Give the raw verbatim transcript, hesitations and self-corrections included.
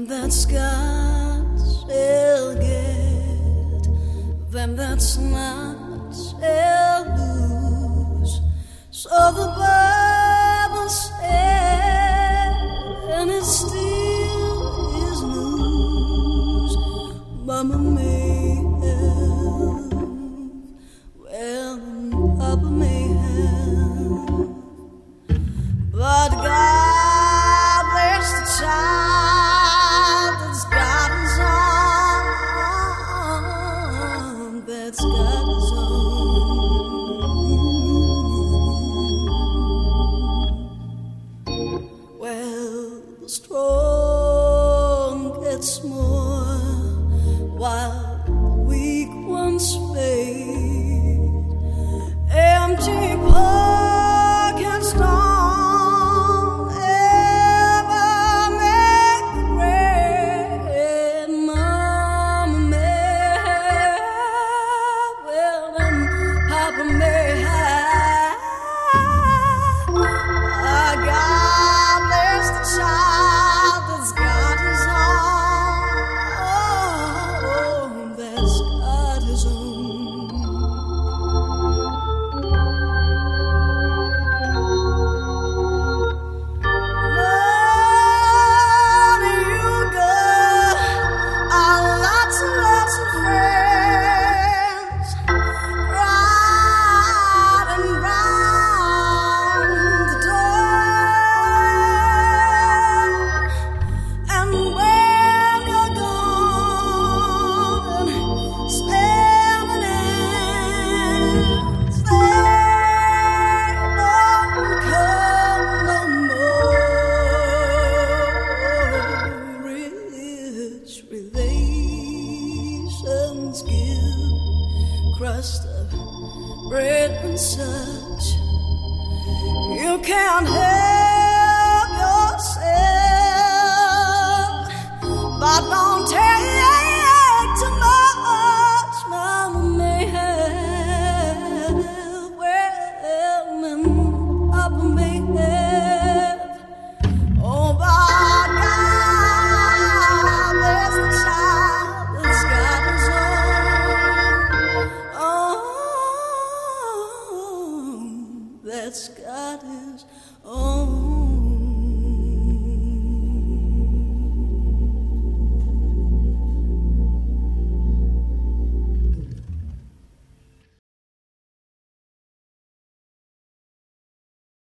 them that's got shall get, them that's not shall lose. So the Bible said, and it still is news. Mama may have, well, and Papa may have, but God bless the child that's got his own, that's got his own. Well, the strong gets more while the weak ones fade. Empty pockets don't ever make the grade. Mama may have, well, and Papa may have. Ah, God bless the child that's got his own, that's got his own. Money you got, ah, lots and lots of friends, riding round the door. And when you're gone, spending ends, they don't come no more. Rich relations give crust of bread and such. You can't help yourself, but don't take too much. Mama may have, well, and Papa may have. Oh, but God bless the child that's got his own, that's got his own.